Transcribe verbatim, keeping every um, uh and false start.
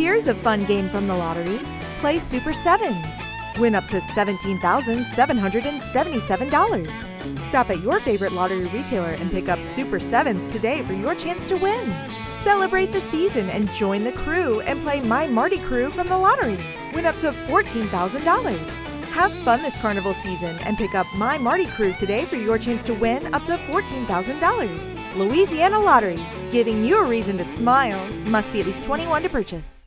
Here's a fun game from the lottery. Play Super Sevens. Win up to seventeen thousand seven hundred seventy-seven dollars. Stop at your favorite lottery retailer and pick up Super Sevens today for your chance to win. Celebrate the season and join the crew and play My Marty Crew from the lottery. Win up to fourteen thousand dollars. Have fun this carnival season and pick up My Marty Crew today for your chance to win up to fourteen thousand dollars. Louisiana Lottery, giving you a reason to smile. Must be at least twenty-one to purchase.